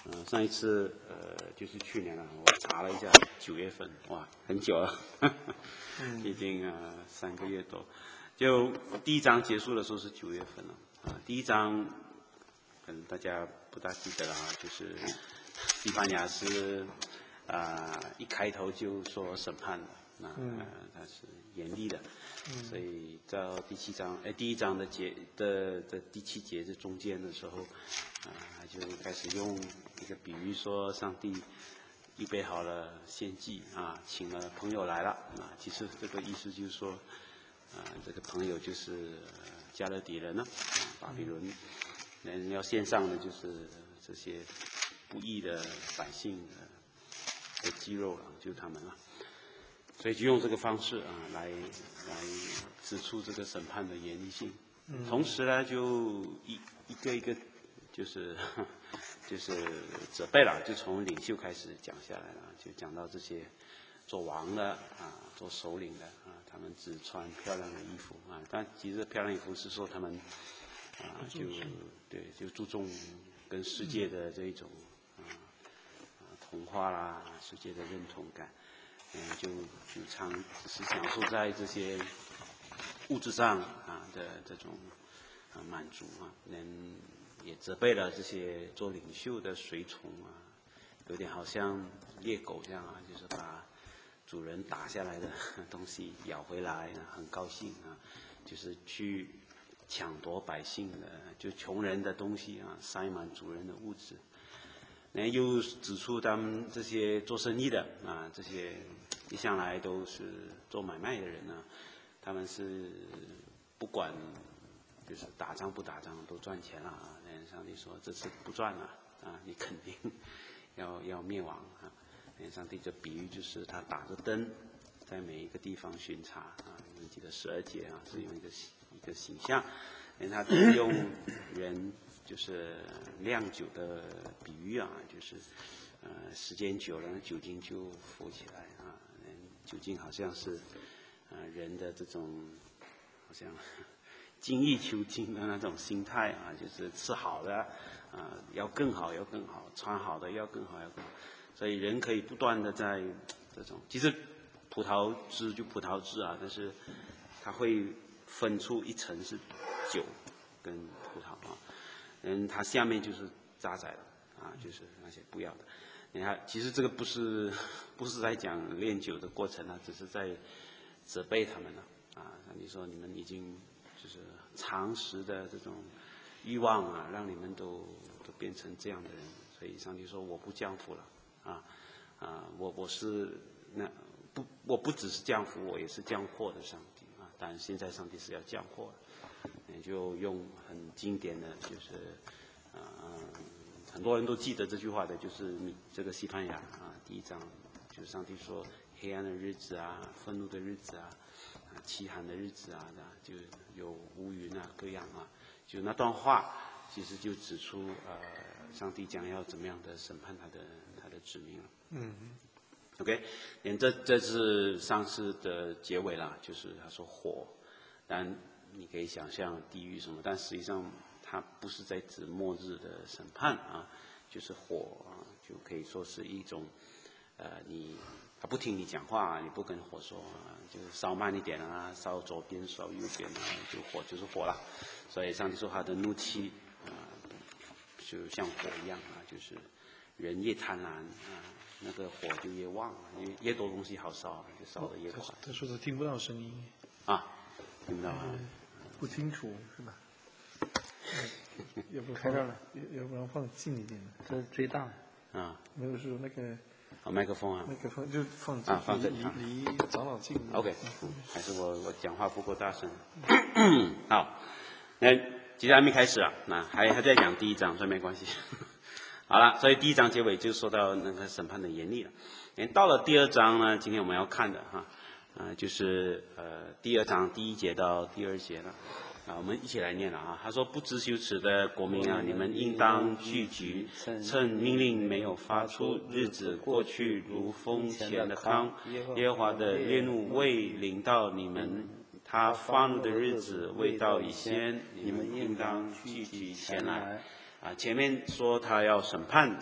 上一次就是去年了，我查了一下9月份，哇，很久了，已经3个月多。就第一章结束的时候是9月份了，第一章可能大家不大记得了就是西班牙是一开头就说审判的，它是严厉的，所以到第一章的第7节是中间的时候，他就开始用一个比喻说上帝预备好了献祭请了朋友来了其实这个意思就是说这个朋友就是加勒底人巴比伦人要献上的就是这些不义的百姓的肌肉了，就是他们了。所以就用这个方式来指出这个审判的严厉性。同时呢，就一个就是责备了，就从领袖开始讲下来了，就讲到这些做王的做首领的他们只穿漂亮的衣服但其实漂亮衣服是说他们就注重跟世界的这一种同化啦，世界的认同感，就常只是享受在这些物质上的这种满足人也责备了这些做领袖的随从有点好像猎狗这样就是把主人打下来的东西咬回来很高兴就是去抢夺百姓的就穷人的东西塞满主人的物质。又指出他们这些做生意的这些一向来都是做买卖的人他们是不管就是打仗不打仗都赚钱了上帝说这次不赚了你肯定要灭亡上帝的比喻就是他打着灯在每一个地方巡查你记得12节是用一个形象他用人就是酿酒的比喻就是时间久了酒精就浮起来酒精好像是人的这种好像精益求精的那种心态就是吃好的要更好要更好，穿好的要更好要更好，所以人可以不断的在这种其实葡萄汁就葡萄汁但是它会分出一层是酒跟葡萄它下面就是渣仔了就是那些不要的。你看，其实这个不是在讲炼酒的过程只是在责备他们了你说你们已经就是常识的这种欲望让你们都变成这样的人，所以上帝说我不降服了我不只是降服，我也是降祸的上帝但现在上帝是要降祸的，就用很经典的就是很多人都记得这句话的，就是你这个西班牙第一章，就是上帝说黑暗的日子愤怒的日子凄寒的日子就有乌云各样就那段话其实就指出上帝将要怎么样的审判他的子民了。OK， 这是上次的结尾了，就是他说火，但你可以想象地狱什么，但实际上它不是在指末日的审判就是火就可以说是一种他不听你讲话你不跟火说就是烧慢一点烧左边烧右边就火就是火了。所以上帝说他的怒气就像火一样就是人越贪婪那个火就越旺越多东西好烧就烧得越快。 他说的听不到声音听不到不清楚是吧？要不开这儿了， 要不然放近一点的。 这是最大没有是那个麦克风麦克风就放放这离长老近。 OK， 还是我讲话不够大声。好，那其实还没开始还在讲第一章，所以没关系。好了，所以第一章结尾就说到那个审判的严厉了。到了第2章呢，今天我们要看的就是第2章第1节到第2节了我们一起来念了他说不知羞耻的国民你们应当聚集，趁命令没有发出，日子过去如风前的糠，耶和华的烈怒未临到你们，他发怒的日子未到以先，你们应当聚集前来前面说他要审判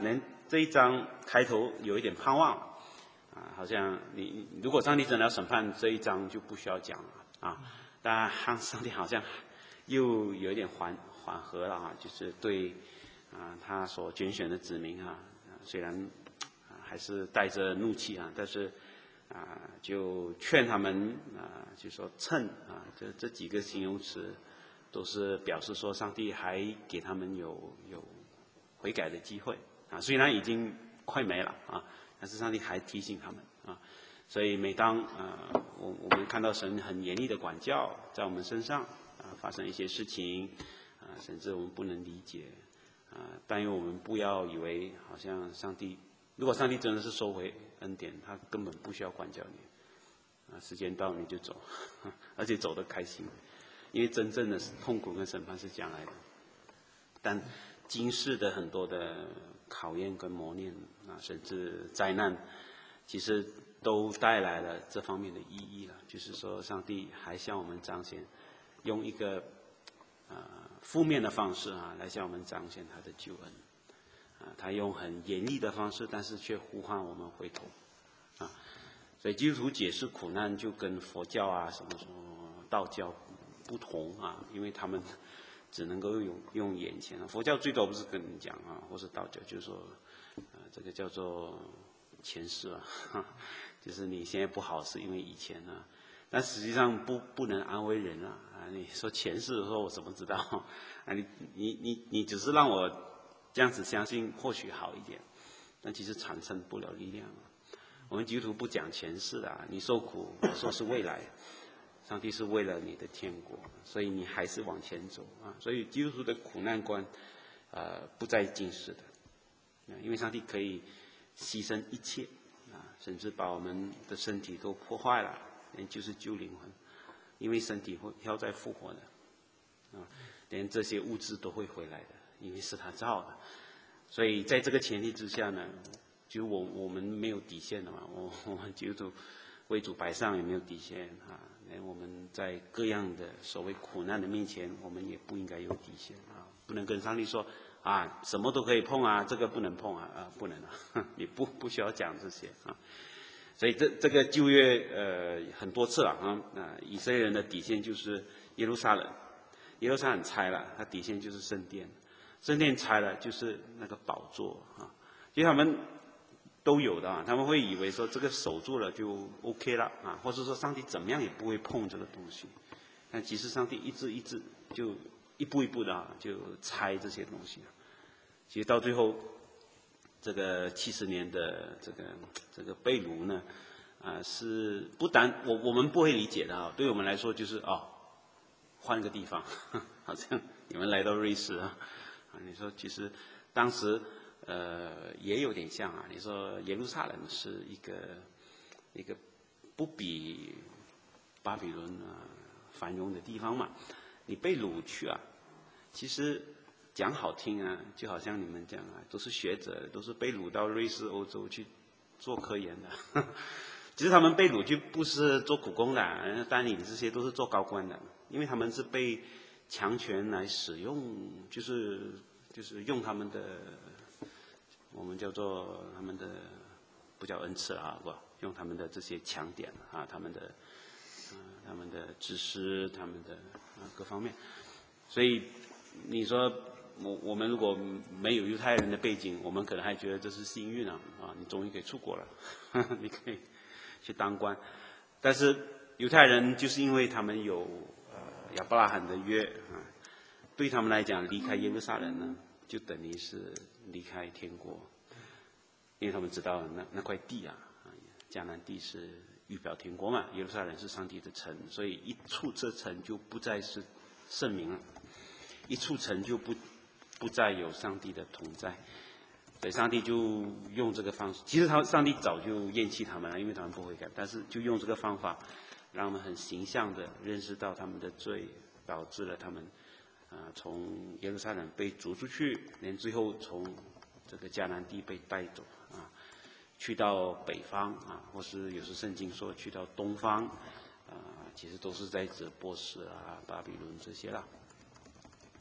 这一章开头有一点盼望啊，好像你如果上帝真的要审判，这一章就不需要讲了啊。但上帝好像又有一点缓和了啊，就是对他所拣选的子民虽然还是带着怒气但是就劝他们就说趁这几个形容词都是表示说上帝还给他们有悔改的机会虽然已经快没了但是上帝还提醒他们所以每当我们看到神很严厉的管教在我们身上发生一些事情甚至我们不能理解但愿我们不要以为好像如果上帝真的是收回恩典，他根本不需要管教你时间到你就走而且走得开心，因为真正的痛苦跟审判是将来的。但今世的很多的考验跟磨练甚至灾难，其实都带来了这方面的意义了，就是说上帝还向我们彰显，用一个负面的方式来向我们彰显他的救恩他用很严厉的方式，但是却呼唤我们回头所以基督徒解释苦难就跟佛教什么道教不同因为他们只能够用眼前佛教最多不是跟你讲或是道教就是说这个叫做前世就是你现在不好是因为以前但实际上不能安慰人你说前世的时候我怎么知道你只是让我这样子相信或许好一点，但其实产生不了力量我们基督徒不讲前世你受苦我说是未来上帝是为了你的天国，所以你还是往前走所以基督徒的苦难观不在今世的因为上帝可以牺牲一切甚至把我们的身体都破坏了就是救灵魂，因为身体会要再复活的连这些物质都会回来的，因为是他造的。所以在这个前提之下呢，就我们没有底线的嘛，我们基督徒为主摆上也没有底线连我们在各样的所谓苦难的面前，我们也不应该有底线不能跟上帝说什么都可以碰这个不能碰不能你不需要讲这些所以这个旧约很多次了以色列人的底线就是耶路撒冷拆了，它底线就是圣殿拆了就是那个宝座其实他们都有的他们会以为说这个守住了就 OK 了或者说上帝怎么样也不会碰这个东西，但其实上帝一直就一步一步的就拆这些东西其实到最后这个70年的这个被掳呢是不单我们不会理解的对我们来说就是换个地方好像你们来到瑞士你说其实当时也有点像你说耶路撒冷是一个不比巴比伦繁荣的地方嘛，你被掳去其实讲好听就好像你们讲都是学者，都是被掳到瑞士欧洲去做科研的其实他们被掳去不是做苦工的，丹尼这些都是做高官的，因为他们是被强权来使用，就是用他们的，我们叫做他们的不叫恩赐不用他们的这些强点他们的知识，他们的各方面，所以你说我们如果没有犹太人的背景，我们可能还觉得这是幸运你终于可以出国了你可以去当官，但是犹太人就是因为他们有亚伯拉罕的约对他们来讲离开耶路撒冷呢就等于是离开天国，因为他们知道那块地迦南地是预表天国嘛，耶路撒冷是上帝的城，所以一出这城就不再是圣名了，一出城就不再有上帝的同在，所以上帝就用这个方式，其实上帝早就厌弃他们了，因为他们不悔改，但是就用这个方法让他们很形象的认识到他们的罪，导致了他们从耶路撒冷被逐出去，连最后从这个迦南地被带走去到北方或是有时圣经说去到东方其实都是在指波斯巴比伦这些啦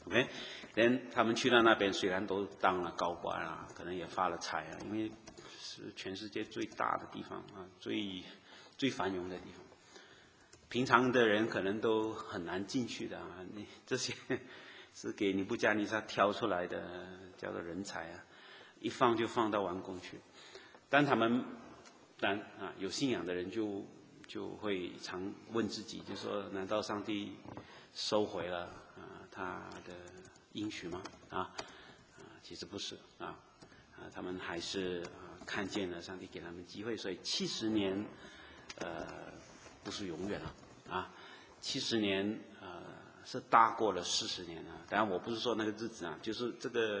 OK， 人他们去到那边，虽然都当了高官啊，可能也发了财啊，因为是全世界最大的地方啊，最繁荣的地方。平常的人可能都很难进去的啊，你这些是给尼布甲尼撒挑出来的，叫做人才啊，一放就放到王宫去。但他们有信仰的人就会常问自己，就说难道上帝收回了他的应许吗？其实不是他们还是看见了上帝给他们机会，所以70年不是永远了70年是大过了40年啊。当然我不是说那个日子就是这个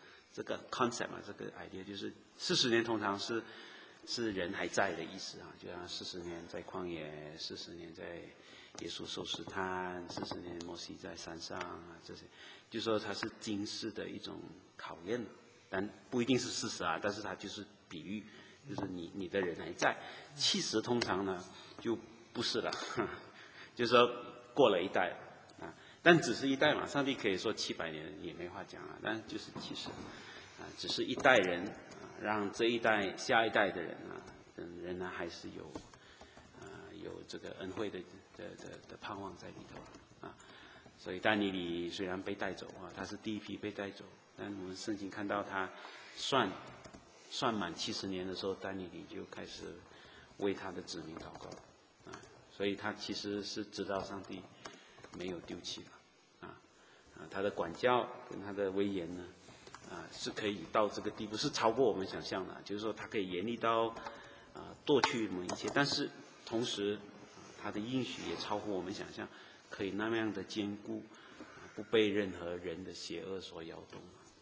concept 这个 idea 就是40年通常是人还在的意思就像40年在旷野，40年在耶稣受试探，40年摩西在山上这些，就说它是今世的一种考验，但不一定是事实但是它就是比喻，就是你的人还在。70通常呢就不是了，就是说过了一代但只是一代嘛，上帝可以说700年也没话讲但就是70只是一代人让这一代下一代的人仍然还是有这个恩惠的盼望在里头所以但以理虽然被带走他是第一批被带走，但我们圣经看到他算满70年的时候，但以理就开始为他的子民祷告所以他其实是知道上帝没有丢弃他的管教跟他的威严呢是可以到这个地步，是超过我们想象的，就是说他可以严厉到夺去我们一切，但是同时他的应许也超乎我们想象，可以那么样的坚固不被任何人的邪恶所摇动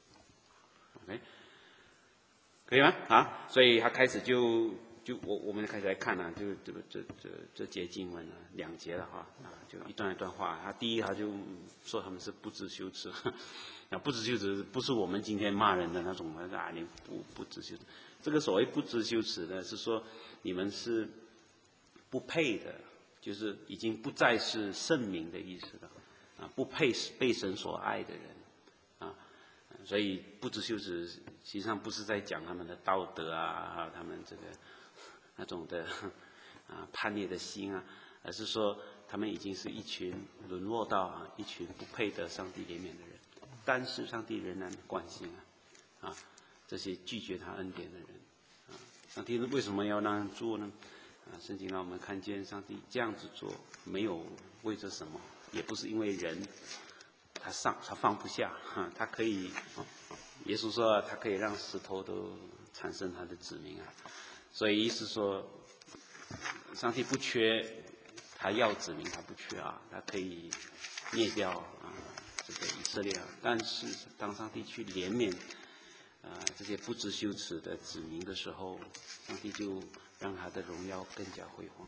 OK， 可以吗所以他开始就我们开始来看就这节经文2节了就一段一段话。他第一他就说他们是不知羞耻，不知羞耻不是我们今天骂人的那种你不知羞耻。这个所谓不知羞耻呢，是说你们是不配的，就是已经不再是圣民的意思了不配被神所爱的人所以不知羞耻实际上不是在讲他们的道德还有他们这个那种的叛逆的心而是说他们已经是一群沦落到一群不配得上帝怜悯的人，但是上帝仍然关心这些拒绝他恩典的人上帝为什么要那样做呢？圣经让我们看见上帝这样子做没有为着什么，也不是因为人他放不下他可以耶稣说他可以让石头都产生他的子民所以意思说上帝不缺他要子民，他不缺他可以灭掉这个以色列但是当上帝去怜悯这些不知羞耻的子民的时候，上帝就让他的荣耀更加辉煌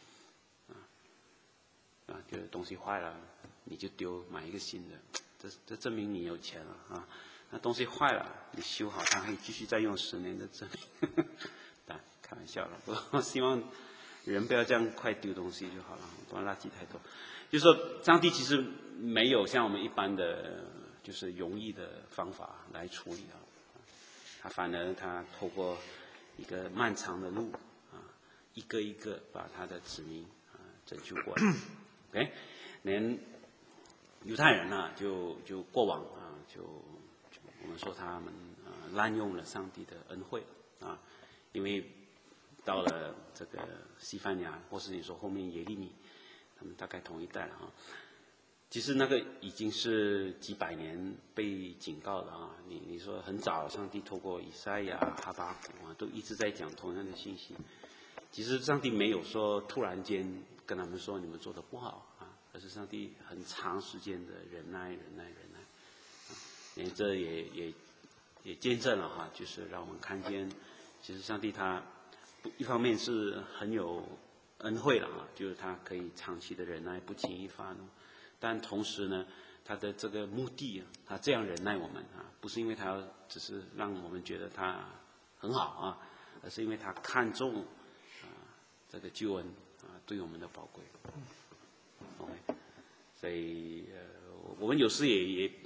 就是东西坏了你就丢，买一个新的，这证明你有钱了那东西坏了你修好它可以继续再用10年的证明开玩笑了，我希望人不要这样快丢东西就好了，不然垃圾太多。就是说上帝其实没有像我们一般的就是容易的方法来处理他反而他透过一个漫长的路一个一个把他的子民拯救过来OK， 连犹太人就过往就我们说他们滥用了上帝的恩惠因为到了这个西番雅，或是你说后面耶利米，他们大概同一代了其实那个已经是几百年被警告了你说很早上帝透过以赛亚、哈巴谷都一直在讲同样的信息。其实上帝没有说突然间跟他们说你们做的不好而是上帝很长时间的忍耐这也见证了就是让我们看见其实上帝他一方面是很有恩惠了就是他可以长期的忍耐不轻易发怒，但同时呢他的这个目的他这样忍耐我们不是因为他只是让我们觉得他很好而是因为他看重这个救恩对我们的宝贵OK， 所以我们有时也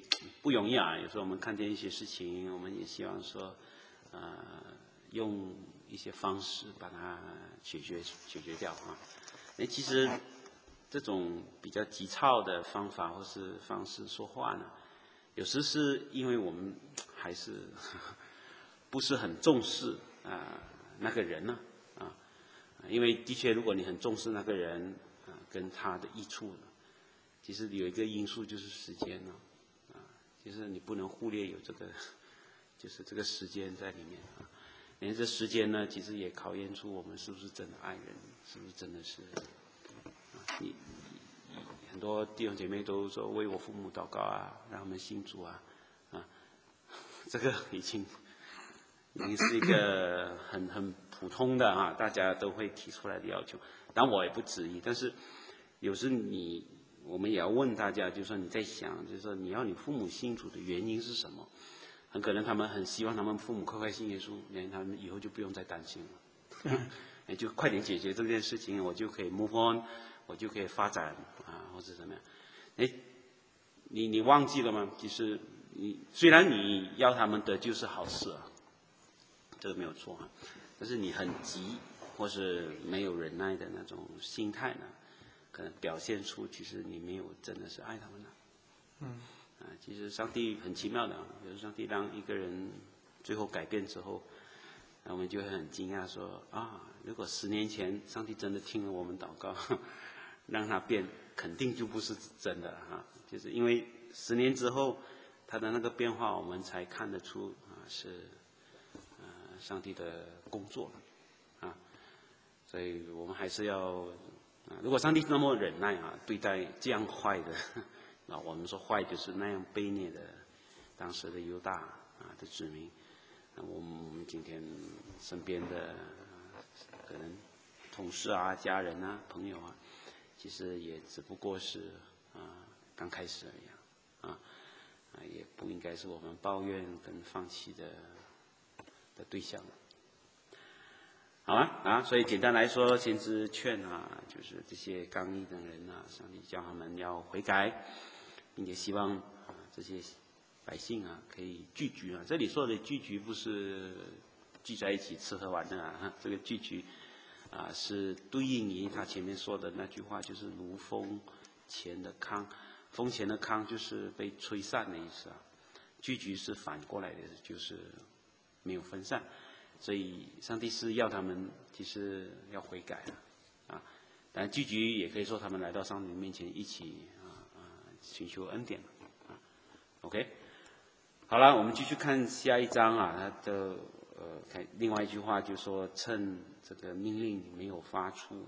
不容易啊。有时候我们看见一些事情，我们也希望说，用一些方式把它解决掉啊。其实这种比较急躁的方法或是方式说话呢，有时是因为我们还是不是很重视那个人呢因为的确，如果你很重视那个人跟他的益处呢，其实有一个因素就是时间呢其实你不能忽略有这个，就是这个时间在里面连这时间呢，其实也考验出我们是不是真的爱人，是不是真的是你很多弟兄姐妹都说为我父母祷告让他们信主这个已经是一个很普通的大家都会提出来的要求，当然我也不质疑，但是有时我们也要问大家，就是说你在想，就是说你要你父母信主的原因是什么？很可能他们很希望他们父母快快信耶稣，他们以后就不用再担心了，就快点解决这件事情，我就可以 move on， 我就可以发展或者怎么样？你忘记了吗？其实虽然你要他们得救是好事这个没有错但是你很急或是没有忍耐的那种心态呢？可能表现出其实你没有真的是爱他们的。其实上帝很奇妙的有时候上帝让一个人最后改变之后，我们就会很惊讶说如果10年前上帝真的听了我们祷告，让他变，肯定就不是真的就是因为10年之后他的那个变化，我们才看得出是上帝的工作所以我们还是要如果上帝那么忍耐对待这样坏的我们说坏就是那样卑劣的当时的犹大的子民，我们今天身边的可能同事家人朋友其实也只不过是刚开始而已也不应该是我们抱怨跟放弃的对象。好了所以简单来说，先知劝就是这些刚毅的人上帝叫他们要悔改，并且希望这些百姓可以聚居这里说的聚居不是聚在一起吃喝玩乐这个聚居是对应于他前面说的那句话，就是如风前的糠。风前的糠就是被吹散的意思聚居是反过来的，就是没有分散。所以上帝是要他们其实要悔改但聚集也可以说他们来到上帝面前一起寻求恩典OK， 好了，我们继续看下一章它的看另外一句话，就是说趁这个命令没有发出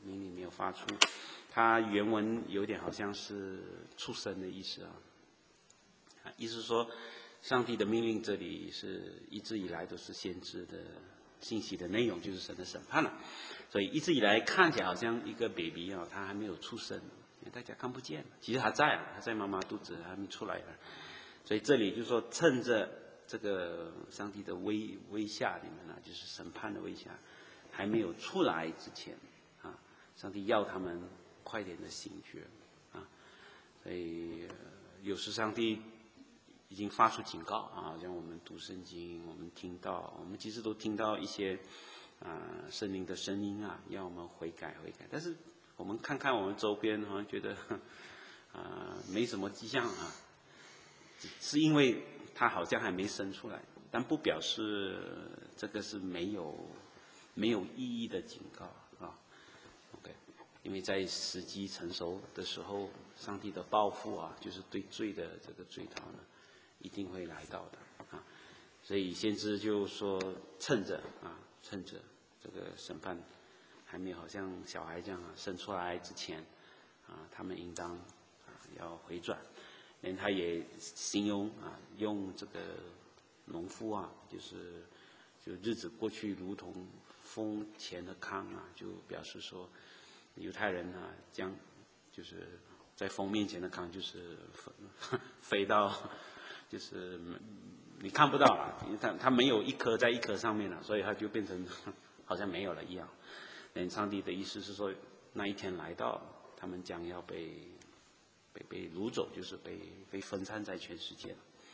它原文有点好像是出生的意思意思是说上帝的命令这里是一直以来都是先知的信息的内容，就是神的审判了。所以一直以来看起来好像一个 baby 他还没有出生，大家看不见，其实他在妈妈肚子还没出来所以这里就是说趁着这个上帝的威吓里面就是审判的威吓还没有出来之前上帝要他们快点的醒觉所以有时上帝已经发出警告像我们读圣经，我们其实都听到一些圣灵的声音要我们悔改，但是我们看看我们周边好像觉得没什么迹象是因为他好像还没生出来，但不表示这个是没有意义的警告OK， 因为在时机成熟的时候，上帝的报复就是对罪的这个追讨呢一定会来到的所以先知就说趁着这个审判还没有好像小孩这样生出来之前他们应当要回转。连他也形容用这个农夫就日子过去如同风前的糠就表示说犹太人将就是在风面前的糠就是飞到就是你看不到因为它没有一颗在一颗上面所以它就变成好像没有了一样。连上帝的意思是说那一天来到，他们将要被掳走，就是被分散在全世界了。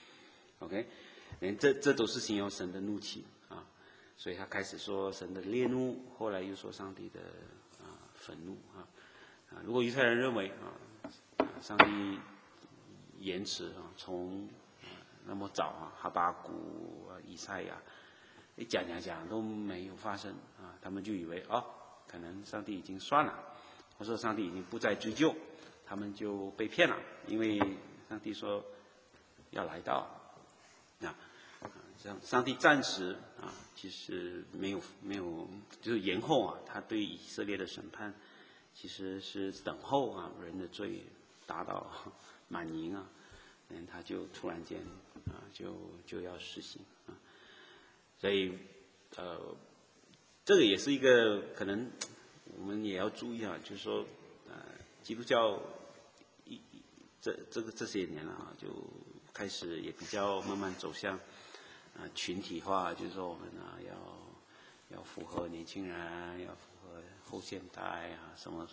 OK， 这都是形容神的怒气啊，所以他开始说神的烈怒，后来又说上帝的愤怒啊。如果犹太人认为上帝延迟从那么早哈巴谷以赛亚讲都没有发生他们就以为可能上帝已经算了，或者上帝已经不再追究，他们就被骗了，因为上帝说要来到上帝暂时其实没有就是延后他对以色列的审判其实是等候人的罪达到满盈他就突然间就要实行所以这个也是一个可能我们也要注意就是说基督教这些年了就开始也比较慢慢走向群体化，就是说我们要符合年轻人，要符合后现代什么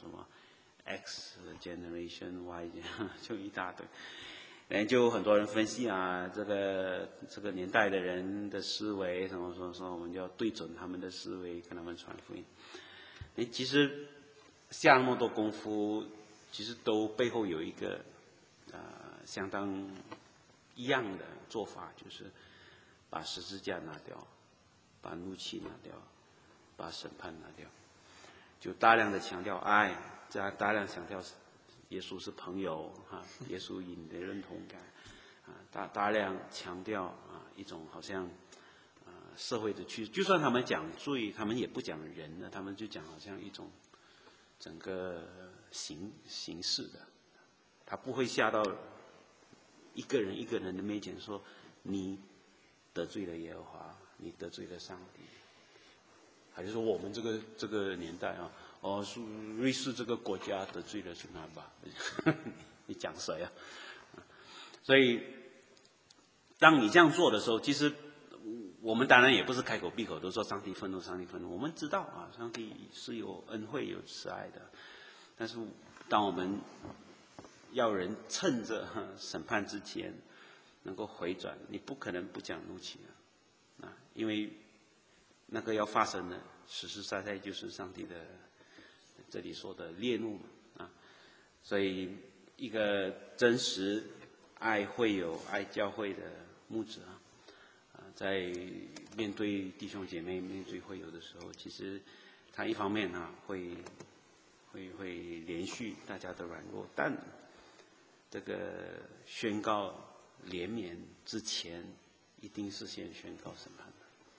X generation Y 就一大堆，就很多人分析这个年代的人的思维什么我们就要对准他们的思维跟他们传福音。其实下那么多功夫，其实都背后有一个相当一样的做法，就是把十字架拿掉，把怒气拿掉，把审判拿掉，就大量的强调爱，大量强调耶稣是朋友耶稣以你的认同感大量强调一种好像社会的趋势，就算他们讲罪，他们也不讲人的，他们就讲好像一种整个形式的，他不会下到一个人的面前说你得罪了耶和华，你得罪了上帝，还是说我们这个年代瑞士这个国家得罪了是哪吧？你讲谁所以当你这样做的时候，其实我们当然也不是开口闭口都说上帝愤怒，上帝愤怒。我们知道上帝是有恩惠有慈爱的，但是当我们要人趁着审判之前能够回转，你不可能不讲怒气因为那个要发生的实实在在就是上帝的这里说的烈怒所以一个真实爱会友爱教会的牧者在面对弟兄姐妹面对会友的时候，其实他一方面会连续大家的软弱，但这个宣告怜悯之前一定是先宣告审判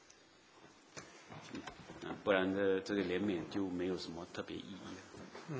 的不然的这个怜悯就没有什么特别意义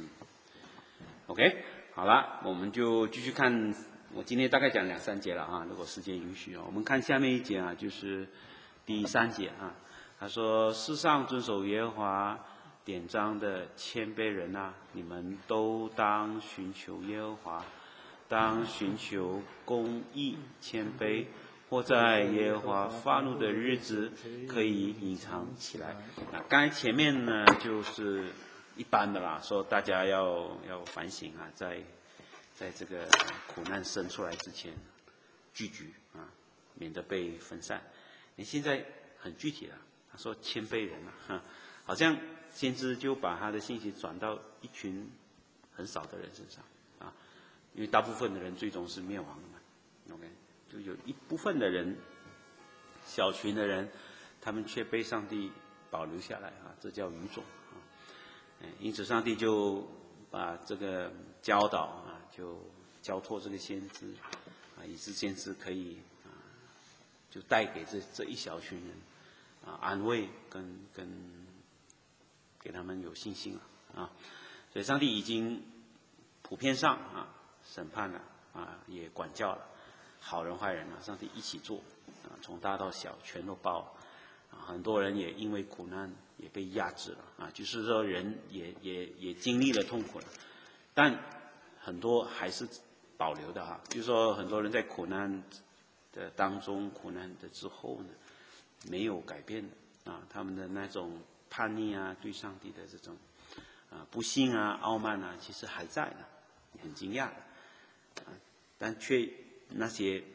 OK， 好了，我们就继续看。我今天大概讲2-3节了如果时间允许我们看下面一节就是第3节他说世上遵守耶和华典章的谦卑人你们都当寻求耶和华，当寻求公义谦卑，或在耶和华发怒的日子可以隐藏起来刚才前面呢就是一般的啦，说大家要反省在这个苦难生出来之前聚集免得被分散。你现在很具体了，他说谦卑人好像先知就把他的信息转到一群很少的人身上因为大部分的人最终是灭亡的嘛 OK， 就有一部分的人小群的人他们却被上帝保留下来这叫语种因此上帝就把这个教导就交托这个先知以致先知可以就带给这一小群人安慰跟给他们有信心了所以上帝已经普遍上审判了也管教了好人坏人上帝一起做从大到小全都包很多人也因为苦难也被压制了就是说人也经历了痛苦了，但很多还是保留的就是说很多人在苦难的当中苦难的之后呢没有改变的他们的那种叛逆对上帝的这种不信傲慢其实还在的，很惊讶的但却那些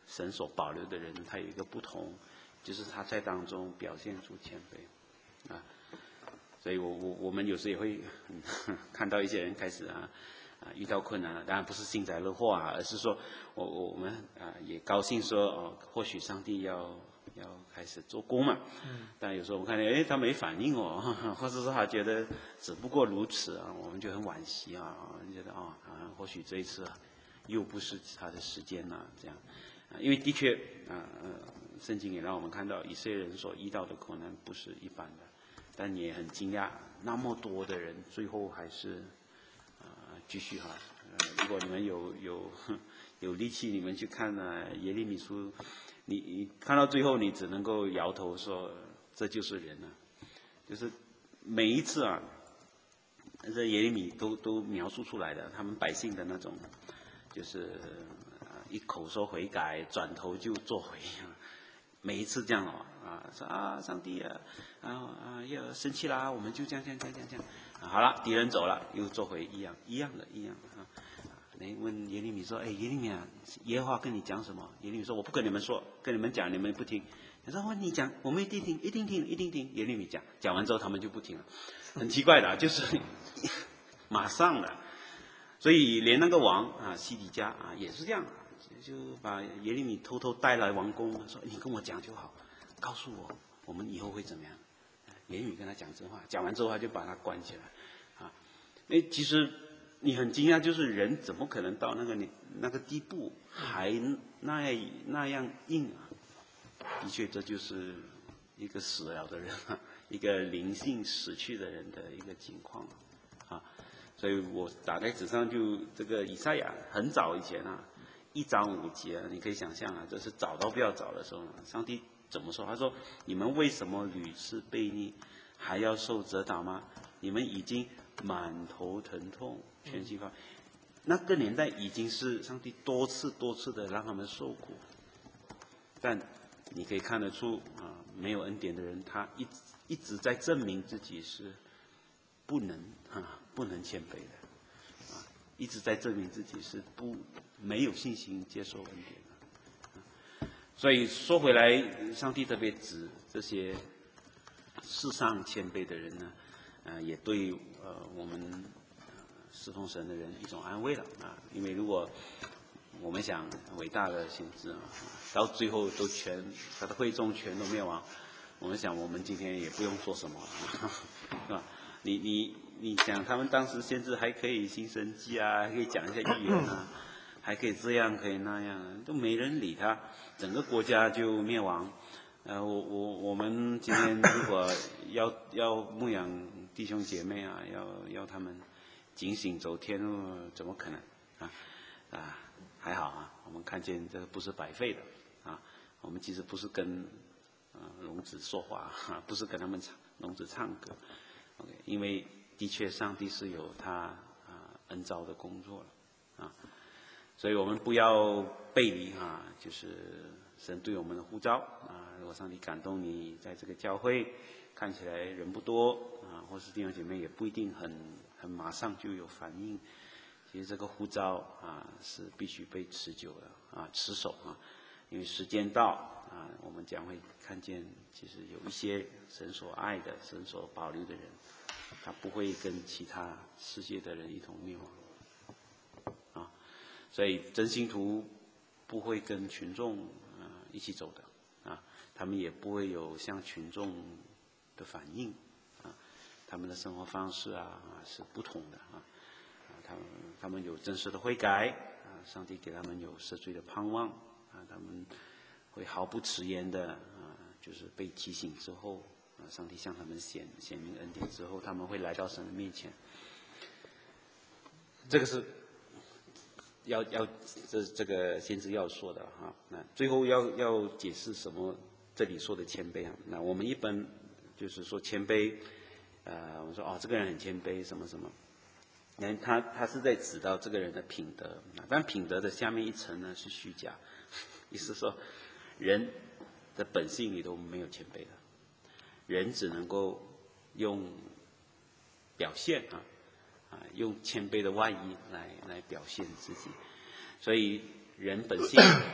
神所保留的人，他有一个不同，就是他在当中表现出谦卑，啊，所以我们有时也会看到一些人开始遇到困难了，当然不是幸灾乐祸而是说我们也高兴说或许上帝要开始做工嘛，但有时候我们看见他没反应或者说他觉得只不过如此我们就很惋惜觉得或许这一次又不是他的时间了这样，因为的确圣经也让我们看到以色列人所遇到的苦难不是一般的，但也很惊讶那么多的人最后还是继续如果你们有力气，你们去看耶利米书，你看到最后，你只能够摇头说，这就是人就是每一次这耶利米都描述出来的，他们百姓的那种，就是一口说悔改，转头就做回每一次这样说上帝要生气啦，我们就这样好了，敌人走了，又做回一样的你问耶利米说，耶利米耶和华跟你讲什么？耶利米说，我不跟你们说，跟你们讲，你们不听。他说你讲，我们一定听，一定听。耶利米讲完之后，他们就不听了，很奇怪的，就是马上的。所以连那个王西底家也是这样，就把耶利米偷偷带来王宫，说你跟我讲就好，告诉我们以后会怎么样。耶利米跟他讲真话，讲完之后他就把他关起来其实你很惊讶，就是人怎么可能到那个地步还那样硬的确，这就是一个死了的人一个灵性死去的人的一个情况所以我打开纸上就这个以赛亚很早以前1章5节你可以想象这是早到不要早的时候上帝怎么说？他说：你们为什么屡次悖逆，还要受责打吗？你们已经满头疼痛，全心发。那个年代已经是上帝多次的让他们受苦，但你可以看得出没有恩典的人，他一直在证明自己是不能谦卑的一直在证明自己是没有信心接受恩典的所以说回来，上帝特别指这些世上谦卑的人呢，也对我们侍奉神的人一种安慰了因为如果我们想伟大的先知到最后他的会众全都灭亡，我们想我们今天也不用说什么是吧？你想他们当时先知还可以行神迹还可以讲一下预言还可以这样可以那样，都没人理他，整个国家就灭亡。我们今天如果要牧养弟兄姐妹要他们警醒走天路，怎么可能还好我们看见这不是白费的我们其实不是跟聋子说话不是跟他们聋子唱歌因为的确上帝是有他恩召的工作了所以我们不要背离就是神对我们的呼召如果上帝感动你在这个教会看起来人不多或是弟兄姐妹也不一定很马上就有反应，其实这个呼召是必须被持久的持守因为时间到我们将会看见其实有一些神所爱的神所保留的人，他不会跟其他世界的人一同灭亡所以真信徒不会跟群众一起走的他们也不会有像群众的反应他们的生活方式是不同的他们有真实的悔改上帝给他们有赦罪的盼望他们会毫不迟延的就是被提醒之后上帝向他们显明恩典之后，他们会来到神的面前。这个是这个先知要说的那最后要解释什么这里说的谦卑那我们一般就是说谦卑我们说这个人很谦卑什么什么他是在指到这个人的品德但品德的下面一层呢是虚假，意思说人的本性里都没有谦卑的，人只能够用表现用谦卑的外衣来表现自己，所以人本性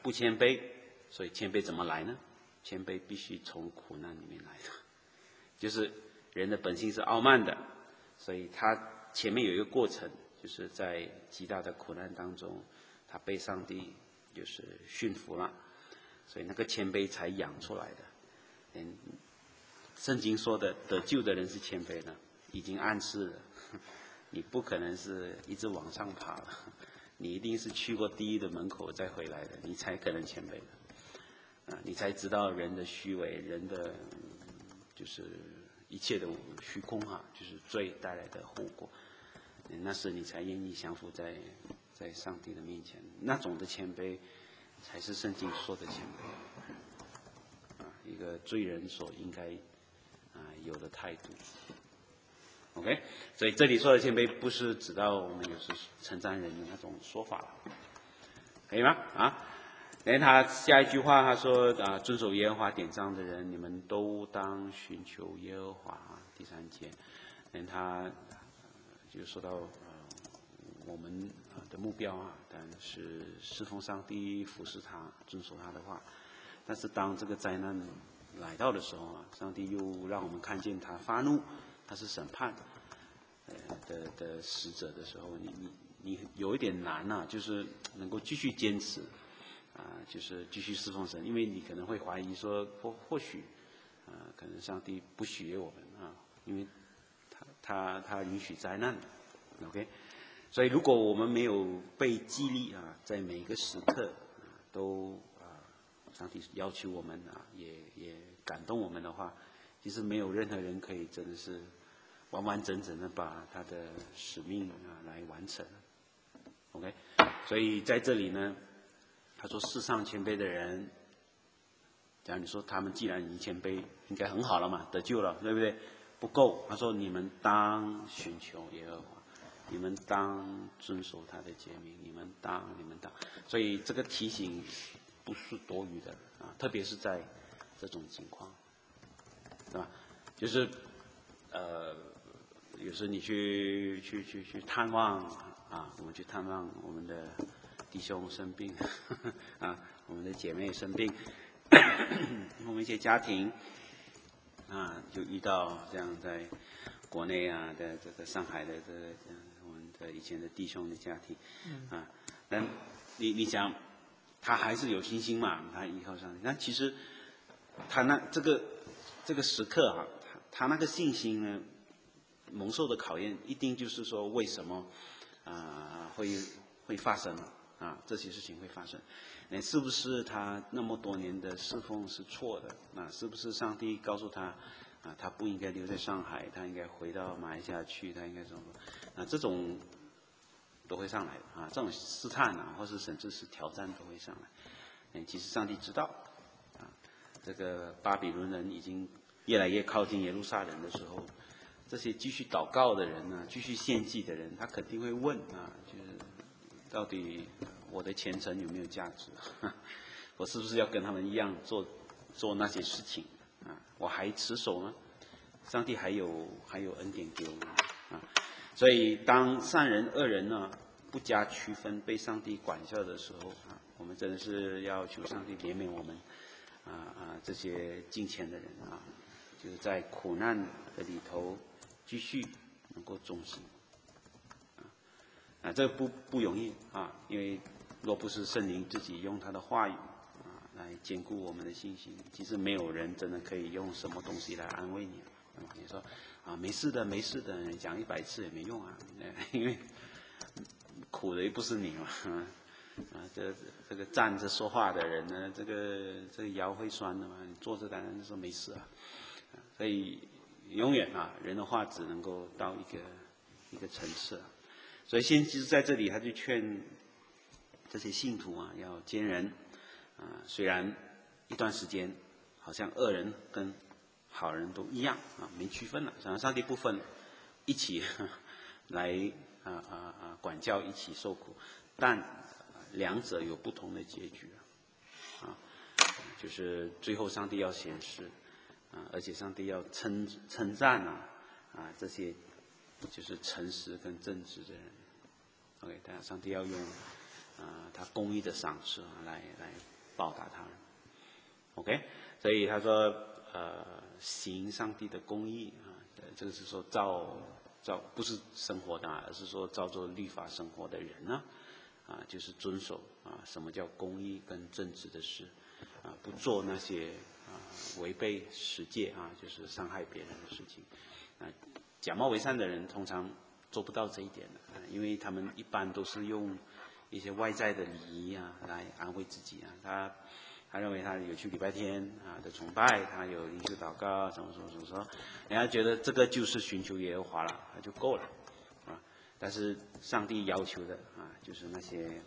不谦卑，所以谦卑怎么来呢？谦卑必须从苦难里面来的，就是人的本性是傲慢的，所以他前面有一个过程，就是在极大的苦难当中，他被上帝就是驯服了，所以那个谦卑才养出来的。圣经说的得救的人是谦卑的，已经暗示了你不可能是一直往上爬了，你一定是去过地狱的门口再回来的，你才可能谦卑的。你才知道人的虚伪，人的就是一切的虚空就是罪带来的后果。那时你才愿意降服在上帝的面前，那种的谦卑才是圣经说的谦卑。一个罪人所应该有的态度。OK， 所以这里说的谦卑不是指到我们有时称赞人的那种说法了，可以吗？他下一句话他说遵守耶和华典章的人，你们都当寻求耶和华。第3节，他就说到我们的目标当然是侍奉上帝，服侍他，遵守他的话。但是当这个灾难来到的时候上帝又让我们看见他发怒，他是审判的使者的时候，你有一点难就是能够继续坚持就是继续侍奉神，因为你可能会怀疑说或许可能上帝不许悦我们因为他允许灾难，OK， 所以如果我们没有被激励在每一个时刻都上帝要求我们也感动我们的话，其实没有任何人可以真的是完完整整的把他的使命来完成。 OK， 所以在这里呢，他说世上谦卑的人，假如你说他们既然已经谦卑，应该很好了嘛，得救了，对不对？不够，他说你们当寻求耶和华，你们当遵守他的诫命，你们当，所以这个提醒不是多余的特别是在这种情况，对吧？就是有时你去探望我们去探望我们的弟兄生病我们的姐妹生病我们一些家庭就遇到这样在国内的这个上海的这个我们的以前的弟兄的家庭但你想他还是有信心嘛，他依靠上帝，但其实他这个时刻他那个信心呢蒙受的考验，一定就是说为什么会发生这些事情会发生，是不是他那么多年的侍奉是错的是不是上帝告诉他他不应该留在上海，他应该回到马来西亚去，他应该怎么这种都会上来的这种试探或是甚至是挑战都会上来。其实上帝知道这个巴比伦人已经越来越靠近耶路撒冷的时候，这些继续祷告的人继续献祭的人，他肯定会问就是到底我的虔诚有没有价值我是不是要跟他们一样做那些事情我还持守呢？上帝还有恩典给我们所以当善人恶人不加区分被上帝管教的时候我们真的是要求上帝怜悯我们这些敬虔的人就是在苦难的里头继续能够忠心这不容易因为若不是圣灵自己用他的话语来坚固我们的信心，其实没有人真的可以用什么东西来安慰你你说没事的没事的，你讲100次也没用因为苦的又不是你嘛这个站着说话的人呢，这个腰会酸的嘛，你坐着当然就说没事所以永远人的话只能够到一个层次所以其实在这里他就劝这些信徒要坚忍虽然一段时间好像恶人跟好人都一样没区分了，像上帝不分一起来管教，一起受苦，但两者有不同的结局就是最后上帝要显示而且上帝要称赞这些就是诚实跟正直的人。OK， 上帝要用他公义的赏赐来报答他人。OK， 所以他说行上帝的公义啊，这个是说照不是生活的，而是说照着律法生活的人呢就是遵守什么叫公义跟正直的事不做那些违背十诫就是伤害别人的事情假冒为善的人通常做不到这一点的因为他们一般都是用一些外在的礼仪来安慰自己他认为他有去礼拜天的崇拜，他有灵修祷告，什么，人家觉得这个就是寻求耶和华了，他就够了但是上帝要求的就是那些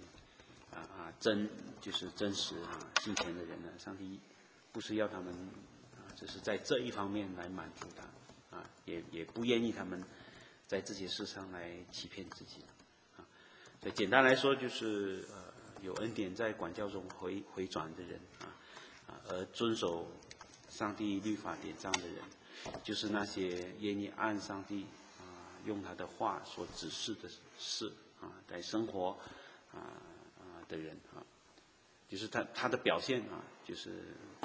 就是真实敬虔的人呢，上帝不是要他们只是在这一方面来满足他也不愿意他们在这些事上来欺骗自己所以简单来说就是有恩典在管教中回转的人而遵守上帝律法典章的人，就是那些愿意按上帝用他的话所指示的事来生活的人就是他的表现就是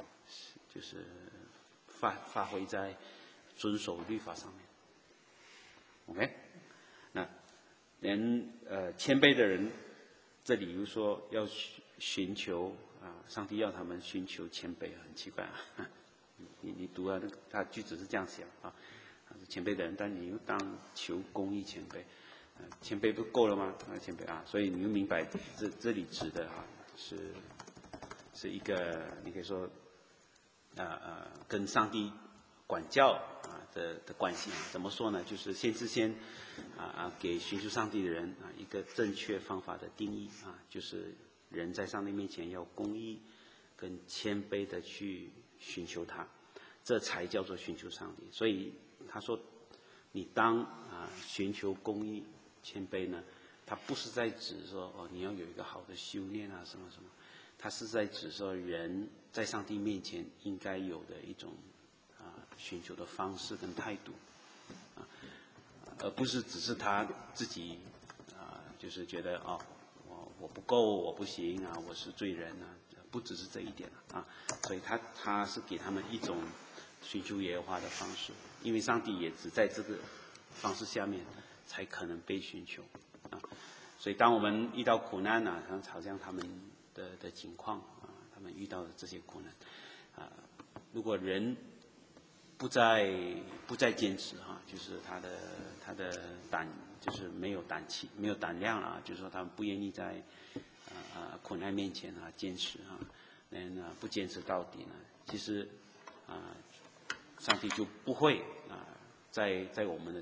发挥在遵守律法上面。OK， 那谦卑的人，这里又说要寻求上帝要他们寻求谦卑，很奇怪你读他句子是这样写谦卑的人，但你又当求公义谦卑，谦卑不够了吗？谦卑所以你又明白这里指的是一个你可以说跟上帝管教的关系怎么说呢？就是先给寻求上帝的人一个正确方法的定义就是人在上帝面前要公义跟谦卑的去寻求他，这才叫做寻求上帝。所以他说你当寻求公义谦卑呢，他不是在指说你要有一个好的修炼什么什么，他是在指说人在上帝面前应该有的一种寻求的方式跟态度而不是只是他自己就是觉得我不够，我不行我是罪人不只是这一点所以他是给他们一种寻求耶和华的方式，因为上帝也只在这个方式下面才可能被寻求所以当我们遇到苦难好像他们的情况他们遇到的这些苦难如果人不再坚持就是他的胆就是没有胆气没有胆量了就是说他们不愿意在苦难面前坚持不坚持到底呢其实上帝就不会在我们的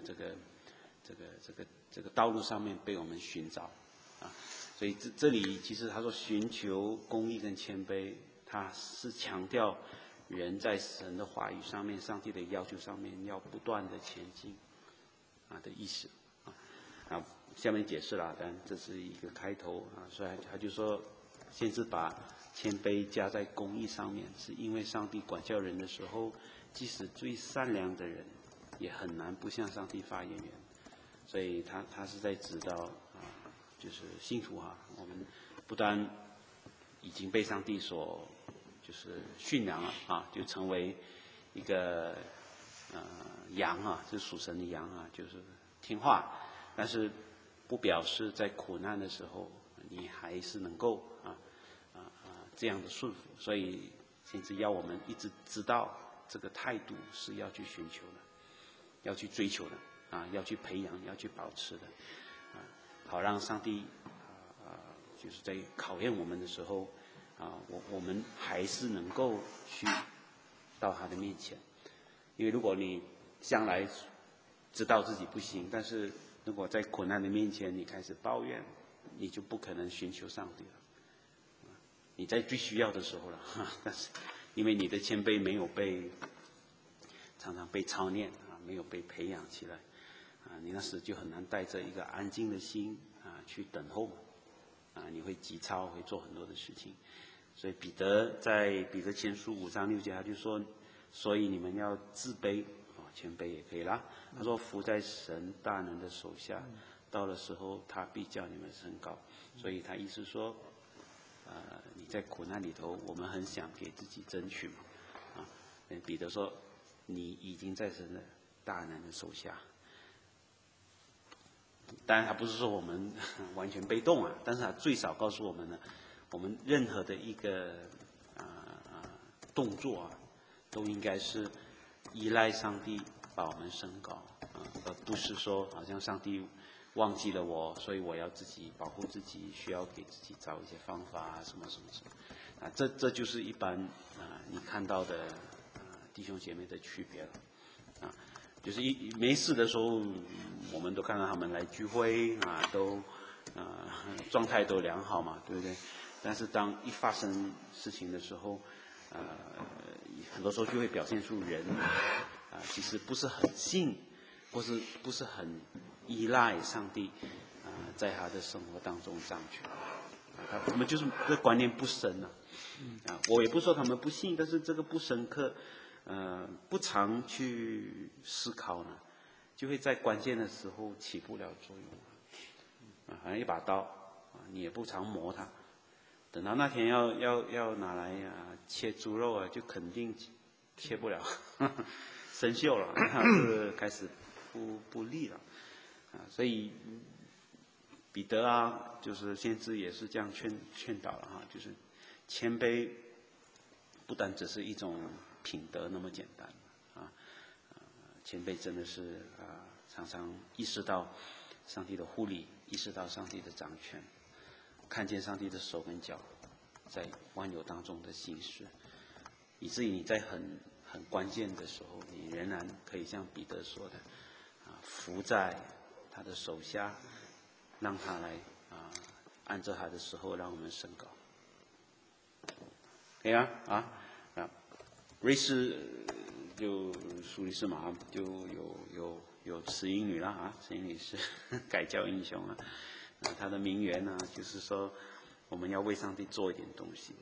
这个道路上面被我们寻找所以这里其实他说寻求公义跟谦卑，他是强调人在神的话语上面上帝的要求上面要不断的前进的意思下面解释了，但这是一个开头所以他就说先是把谦卑加在公义上面，是因为上帝管教人的时候，即使最善良的人也很难不向上帝发言源，所以他是在指导就是信徒我们不但已经被上帝所就是驯养了就成为一个羊是属神的羊就是听话，但是不表示在苦难的时候你还是能够这样的顺服，所以先知要我们一直知道这个态度是要去寻求的，要去追求的要去培养，要去保持的好让上帝就是在考验我们的时候我们还是能够去到他的面前，因为如果你将来知道自己不行，但是如果在苦难的面前你开始抱怨，你就不可能寻求上帝了。你在最需要的时候了但是因为你的谦卑没有常常被操练没有被培养起来你那时就很难带着一个安静的心去等候你会急躁，会做很多的事情。所以彼得在彼得前书5章6节他就说，所以你们要自卑谦卑也可以啦。他说服在神大能的手下，到了时候他必叫你们升高。所以他意思说你在苦难里头，我们很想给自己争取嘛，啊，彼得说，你已经在神的大能的手下。当然，他不是说我们完全被动啊，但是他最少告诉我们呢，我们任何的一个动作啊，都应该是依赖上帝把我们升高而不是说好像上帝忘记了我，所以我要自己保护自己，需要给自己找一些方法啊，什么什么什么啊，这就是一般你看到的弟兄姐妹的区别了啊。就是没事的时候，我们都看到他们来聚会啊，都状态都良好嘛，对不对？但是当一发生事情的时候，很多时候就会表现出人其实不是很信，或是不是很依赖上帝在他的生活当中掌权他们就是这观念不深我也不说他们不信，但是这个不深刻。不常去思考呢，就会在关键的时候起不了作用好像一把刀你也不常磨它，等到那天要拿来切猪肉就肯定切不了生锈了是开始不利了所以彼得就是先知也是这样劝导了就是谦卑不单只是一种品德那么简单谦卑真的是常常意识到上帝的护理，意识到上帝的掌权，看见上帝的手跟脚在万有当中的行事，以至于你在很关键的时候，你仍然可以像彼得说的伏在他的手下，让他来按照他的时候让我们升高。可以瑞士就苏黎世嘛，就有慈英女了慈英女是改教英雄她的名言就是说我们要为上帝做一点东西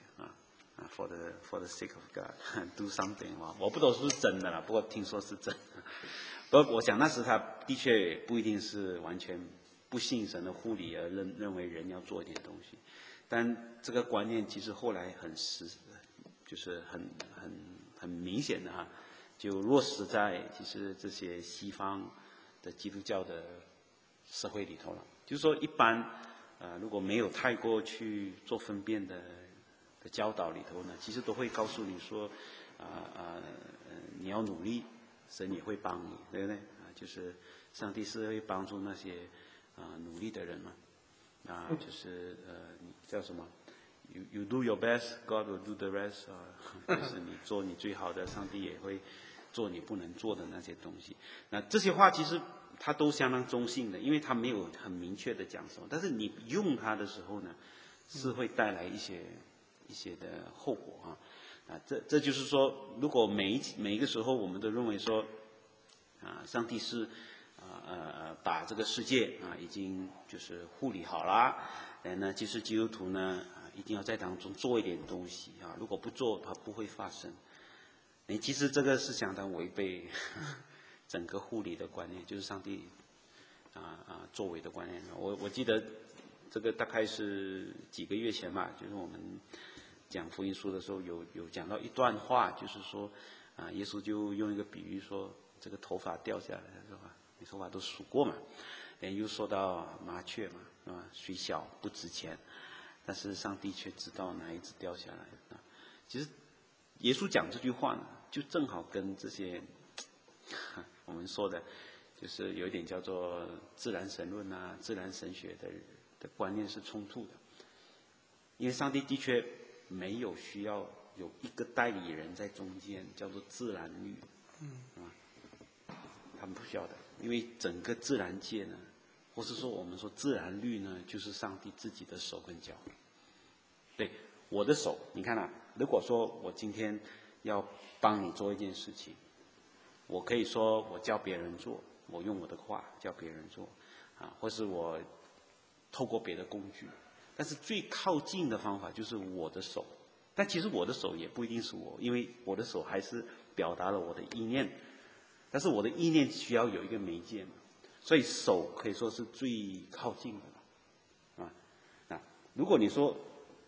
for the sake of God do something 我不懂是不是真的啦，不过听说是真的。不过我想那时他的确不一定是完全不信神的护理而认为人要做一点东西，但这个观念其实后来就是很明显的就落实在其实这些西方的基督教的社会里头了。就是说一般如果没有太过去做分辨的教导里头呢，其实都会告诉你说你要努力，神也会帮你，对不对就是上帝是会帮助那些努力的人嘛就是你叫什么You do your best, God will do the rest 就是你做你最好的，上帝也会做你不能做的那些东西。那这些话其实它都相当中性的，因为它没有很明确的讲什么，但是你用它的时候呢，是会带来一些的后果这就是说，如果每一个时候我们都认为说上帝是把这个世界已经就是护理好了，那其实基督徒呢一定要在当中做一点东西如果不做它不会发生。其实这个是相当违背整个护理的观念，就是上帝作为的观念。我记得这个大概是几个月前吧，就是我们讲福音书的时候有讲到一段话，就是说耶稣就用一个比喻说这个头发掉下来的时候你头发都数过嘛，又说到麻雀嘛虽小不值钱，但是上帝却知道哪一只掉下来其实耶稣讲这句话呢，就正好跟这些我们说的就是有一点叫做自然神论自然神学的观念是冲突的。因为上帝的确没有需要有一个代理人在中间叫做自然律他们不需要的，因为整个自然界呢，或是说我们说自然律呢，就是上帝自己的手跟脚。对，我的手，你看如果说我今天要帮你做一件事情，我可以说我教别人做，我用我的话教别人做或是我透过别的工具，但是最靠近的方法就是我的手。但其实我的手也不一定是我，因为我的手还是表达了我的意念，但是我的意念需要有一个媒介嘛，所以手可以说是最靠近的了如果你说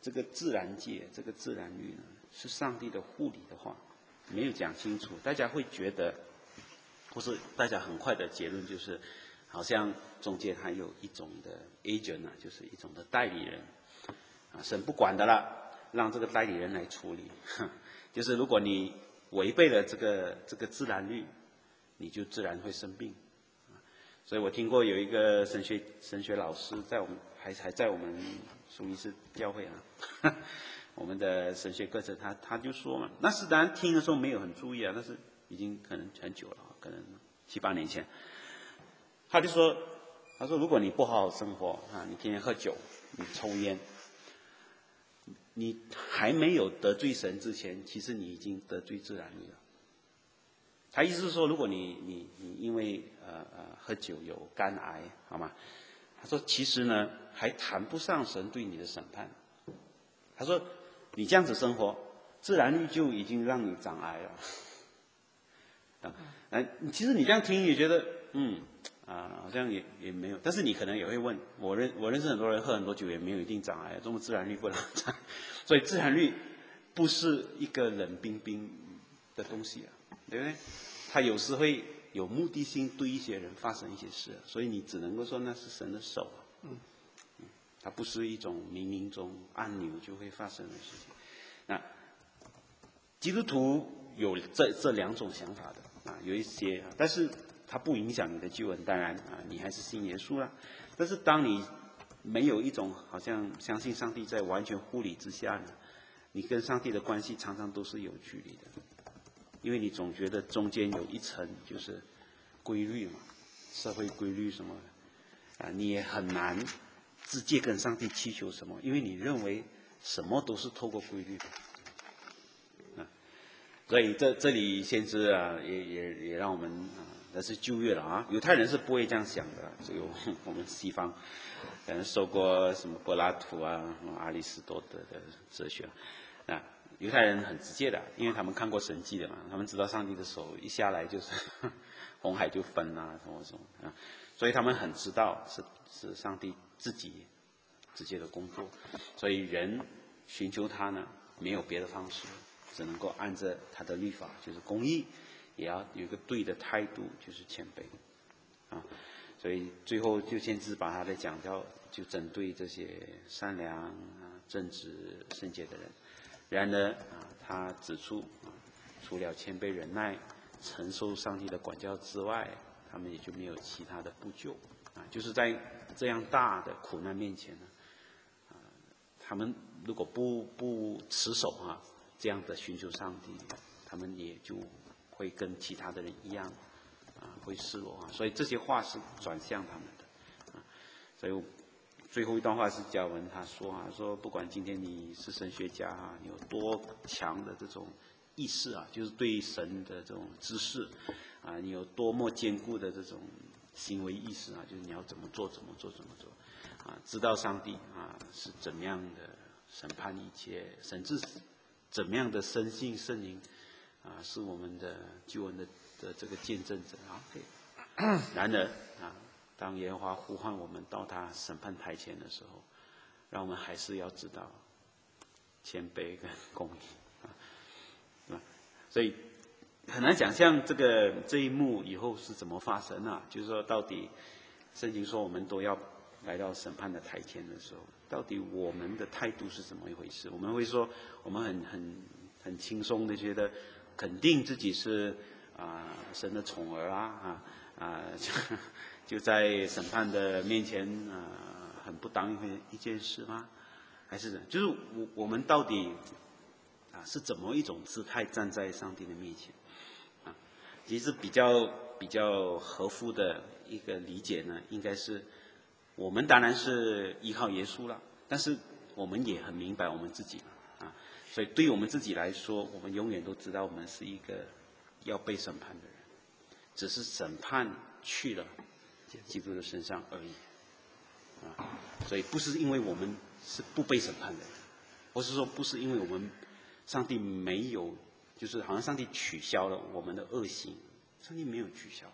这个自然界这个自然律呢是上帝的护理的话，没有讲清楚，大家会觉得，或是大家很快的结论就是，好像中间还有一种的 agent 啊，就是一种的代理人，神不管的了，让这个代理人来处理，就是如果你违背了这个自然律，你就自然会生病。所以我听过有一个神学老师在我们还在我们苏黎世教会啊，我们的神学课程他就说嘛，那是当然听的时候没有很注意啊，但是已经可能很久了，可能7、8年前，他说如果你不好好生活啊，你天天喝酒，你抽烟，你还没有得罪神之前，其实你已经得罪自然律了。他意思是说，如果你因为喝酒有肝癌，好吗？他说其实呢还谈不上神对你的审判。他说你这样子生活，自然律就已经让你长癌了。其实你这样听也觉得好像也没有，但是你可能也会问，我认识很多人喝很多酒也没有一定长癌，这么自然律不能长，所以自然律不是一个冷冰冰的东西啊，对不对？它有时会有目的性对一些人发生一些事，所以你只能够说那是神的手，它不是一种冥冥中按钮就会发生的事情。那基督徒有这两种想法的有一些，但是它不影响你的救恩，当然你还是信耶稣啦。但是当你没有一种好像相信上帝在完全护理之下呢，你跟上帝的关系常常都是有距离的。因为你总觉得中间有一层就是规律嘛，社会规律什么的，你也很难直接跟上帝祈求什么，因为你认为什么都是透过规律的，所以这里先知也让我们那是旧约了啊，犹太人是不会这样想的，只有我们西方可能受过什么柏拉图阿里士多德的哲学犹太人很直接的，因为他们看过神迹的嘛，他们知道上帝的手一下来就是红海就分什么所以他们很知道是上帝自己直接的工作，所以人寻求他呢，没有别的方式，只能够按着他的律法，就是公义，也要有一个对的态度，就是谦卑所以最后就先知把他的讲教就针对这些善良正直圣洁的人。然而他指出除了谦卑忍耐承受上帝的管教之外，他们也就没有其他的补救就是在这样大的苦难面前呢他们如果不持守这样的寻求上帝，他们也就会跟其他的人一样会失落所以这些话是转向他们的所以最后一段话是加文他说不管今天你是神学家你有多强的这种意识就是对神的这种知识你有多么坚固的这种行为意识就是你要怎么做知道上帝是怎么样的审判一切，甚至怎么样的深信圣灵是我们的救恩的这个见证者然而当耶和华呼唤我们到他审判台前的时候，让我们还是要知道谦卑跟公义所以很难想象这一幕以后是怎么发生就是说到底圣经说我们都要来到审判的台前的时候，到底我们的态度是怎么一回事？我们会说我们很轻松的觉得肯定自己是神的宠儿就在审判的面前很不当一件事吗？还是就是我们到底是怎么一种姿态站在上帝的面前其实比较合乎的一个理解呢，应该是我们当然是依靠耶稣了，但是我们也很明白我们自己所以对于我们自己来说，我们永远都知道我们是一个要被审判的人，只是审判去了基督的身上而已所以不是因为我们是不被审判的人，或是说不是因为我们上帝没有，就是好像上帝取消了我们的恶行，上帝没有取消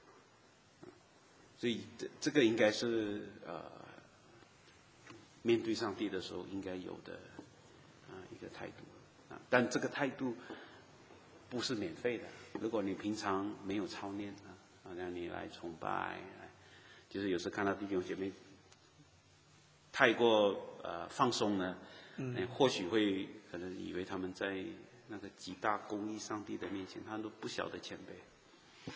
所以这个应该是面对上帝的时候应该有的态度啊。但这个态度不是免费的。如果你平常没有操练让你来崇拜，就是有时看到弟兄姐妹太过放松呢，或许会可能以为他们在那个极大公义上帝的面前，他们都不晓得谦卑。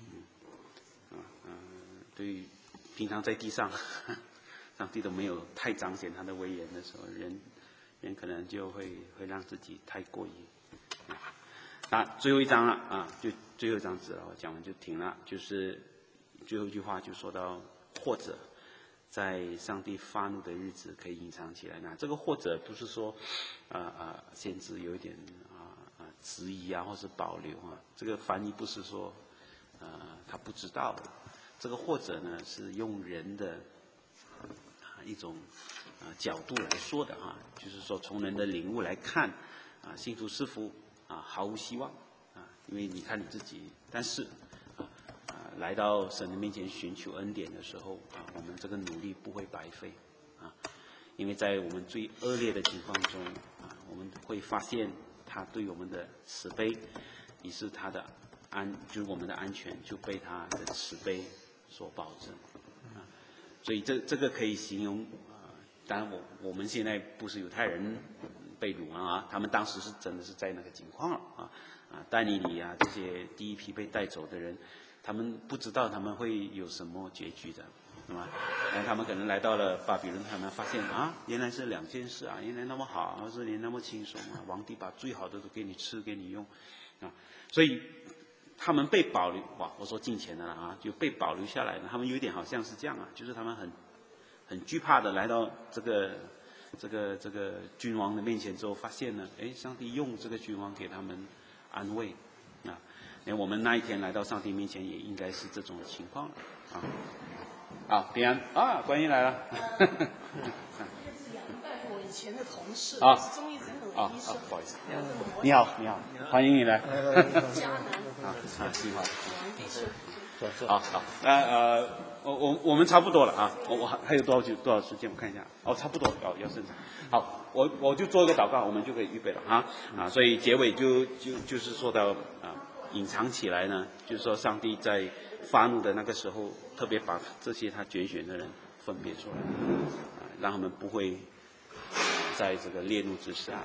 对，平常在地上，上帝都没有太彰显他的威严的时候，人可能就会让自己太过于。最后一章了就最后一章子了，我讲完就停了。就是最后一句话就说到，或者在上帝发怒的日子可以隐藏起来。那这个或者不是说先知有一点质疑或是保留这个翻译不是说他不知道。这个或者呢是用人的一种角度来说的就是说从人的领悟来看信徒是否毫无希望因为你看你自己，但是来到神的面前寻求恩典的时候我们这个努力不会白费因为在我们最恶劣的情况中我们会发现他对我们的慈悲，于是他的就是我们的安全就被他的慈悲所保证所以这个可以形容当然我们现在不是犹太人被掳他们当时是真的是在那个情况了但以理这些第一批被带走的人，他们不知道他们会有什么结局的，是吧？他们可能来到了巴比伦，他们发现原来是两件事原来那么好，是你那么轻松皇帝把最好的都给你吃给你用所以他们被保留我说进钱的了就被保留下来了。他们有点好像是这样就是他们很惧怕的来到这个君王的面前之后，发现呢上帝用这个君王给他们安慰我们那一天来到上帝面前也应该是这种情况了平安观音来了这个是杨大夫，我以前的同事是中医诊所的医生不好意思你好欢迎你来迦南幸好王医生好我们差不多了我还有多少时间我看一下差不多要剩下好我就做一个祷告，我们就可以预备了所以结尾就是说到隐藏起来呢，就是说上帝在发怒的那个时候，特别把这些他拣选的人分别出来让他们不会在这个烈怒之下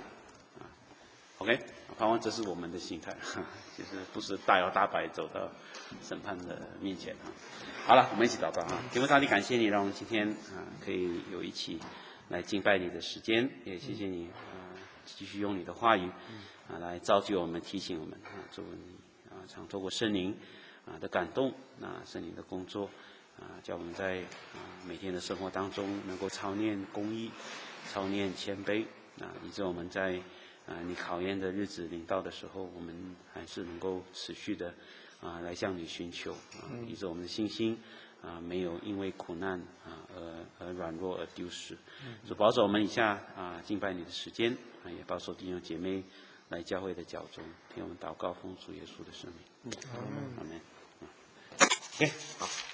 OK， 盼望这是我们的心态就是不是大摇大摆走到审判的面前好了，我们一起祷告天父上帝，感谢你让我们今天可以有一起来敬拜你的时间，也谢谢你继续用你的话语来造就我们，提醒我们作为你常透过圣灵的感动圣灵的工作叫我们在每天的生活当中能够操练公义，操练谦卑以致我们在你考验的日子临到的时候，我们还是能够持续的来向你寻求以致我们的信心没有因为苦难而软弱而丢失主保守我们以下敬拜你的时间也保守弟兄姐妹来教会的脚中，听我们祷告奉主耶稣的圣名阿们OK 好